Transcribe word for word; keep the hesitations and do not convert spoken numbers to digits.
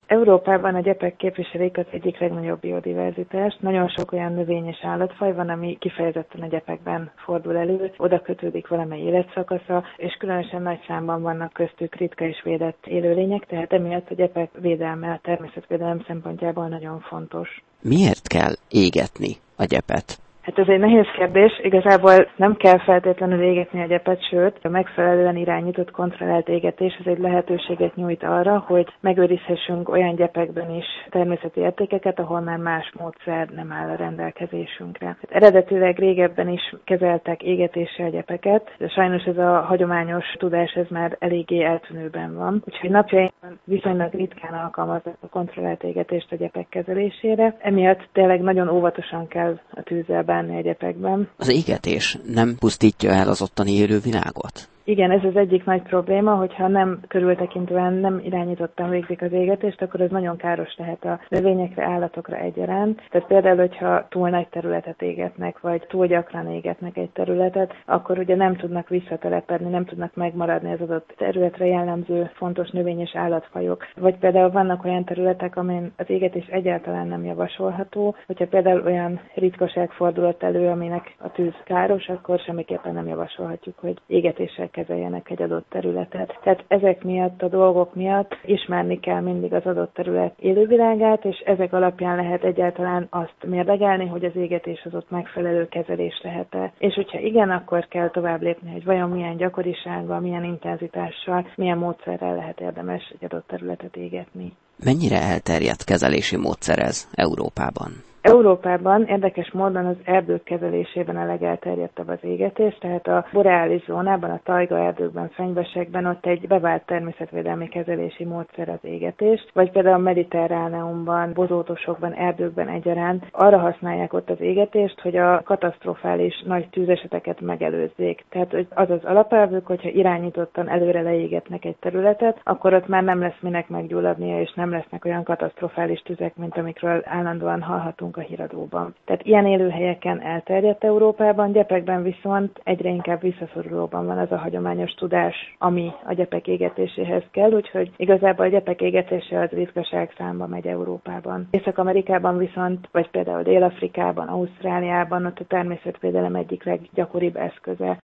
Európában a gyepek képviselik az egyik legnagyobb biodiverzitást. Nagyon sok olyan növény és állatfaj van, ami kifejezetten a gyepekben fordul elő, oda kötődik valamely életszakasza, és különösen nagy számban vannak köztük ritka és védett élőlények, tehát emiatt a gyepek védelme a természetvédelem szempontjából nagyon fontos. Miért kell égetni a gyepet? Hát ez egy nehéz kérdés. Igazából nem kell feltétlenül égetni a gyepet, sőt, a megfelelően irányított, kontrollált égetés ez egy lehetőséget nyújt arra, hogy megőrizhessünk olyan gyepekben is természeti értékeket, ahol már más módszer nem áll a rendelkezésünkre. Hát eredetileg régebben is kezeltek égetéssel a gyepeket, de sajnos ez a hagyományos tudás ez már eléggé eltűnőben van. Úgyhogy napjainkban viszonylag ritkán alkalmazzák a kontrollált égetést a gyepek kezelésére. Emiatt tényleg nagyon óvatosan kell a tűzzel bánni a gyepekben. Az égetés nem pusztítja el az ottani élővilágot? Igen, ez az egyik nagy probléma, hogyha nem körültekintően, nem irányítottan végzik az égetést, akkor ez nagyon káros lehet a növényekre, állatokra egyaránt. Tehát például, hogyha túl nagy területet égetnek, vagy túl gyakran égetnek egy területet, akkor ugye nem tudnak visszatelepedni, nem tudnak megmaradni az adott területre jellemző fontos növény és állatfajok. Vagy például vannak olyan területek, amin az égetés egyáltalán nem javasolható, hogyha például olyan ritkaság fordulott elő, aminek a tűz káros, akkor semmiképpen nem javasolhatjuk, hogy égetéssel kezeljenek egy adott területet. Tehát ezek miatt, a dolgok miatt ismerni kell mindig az adott terület élővilágát, és ezek alapján lehet egyáltalán azt mérlegelni, hogy az égetés az ott megfelelő kezelés lehet-e. És hogyha igen, akkor kell tovább lépni, hogy vajon milyen gyakorisággal, milyen intenzitással, milyen módszerrel lehet érdemes egy adott területet égetni. Mennyire elterjedt kezelési módszer ez Európában? Európában érdekes módon az erdők kezelésében a legelterjedtebb az égetés, tehát a boreális zónában, a tajgaerdőkben, fenyvesekben ott egy bevált természetvédelmi kezelési módszer az égetés, vagy például a mediterráneumban, bozótosokban, erdőkben egyaránt arra használják ott az égetést, hogy a katasztrofális nagy tűzeseteket megelőzzék. Tehát az az alapelvük, hogyha irányítottan előre leégetnek egy területet, akkor ott már nem lesz minek meggyulladnia, és nem lesznek olyan katasztrofális tüzek, mint amikről állandóan hallhatunk a híradóban. Tehát ilyen élőhelyeken elterjedt Európában, gyepekben viszont egyre inkább visszaszorulóban van az a hagyományos tudás, ami a gyepek égetéséhez kell, úgyhogy igazából a gyepek égetése az ritkaság számba megy Európában. Észak-Amerikában viszont, vagy például Dél-Afrikában, Ausztráliában ott a természetvédelem egyik leggyakoribb eszköze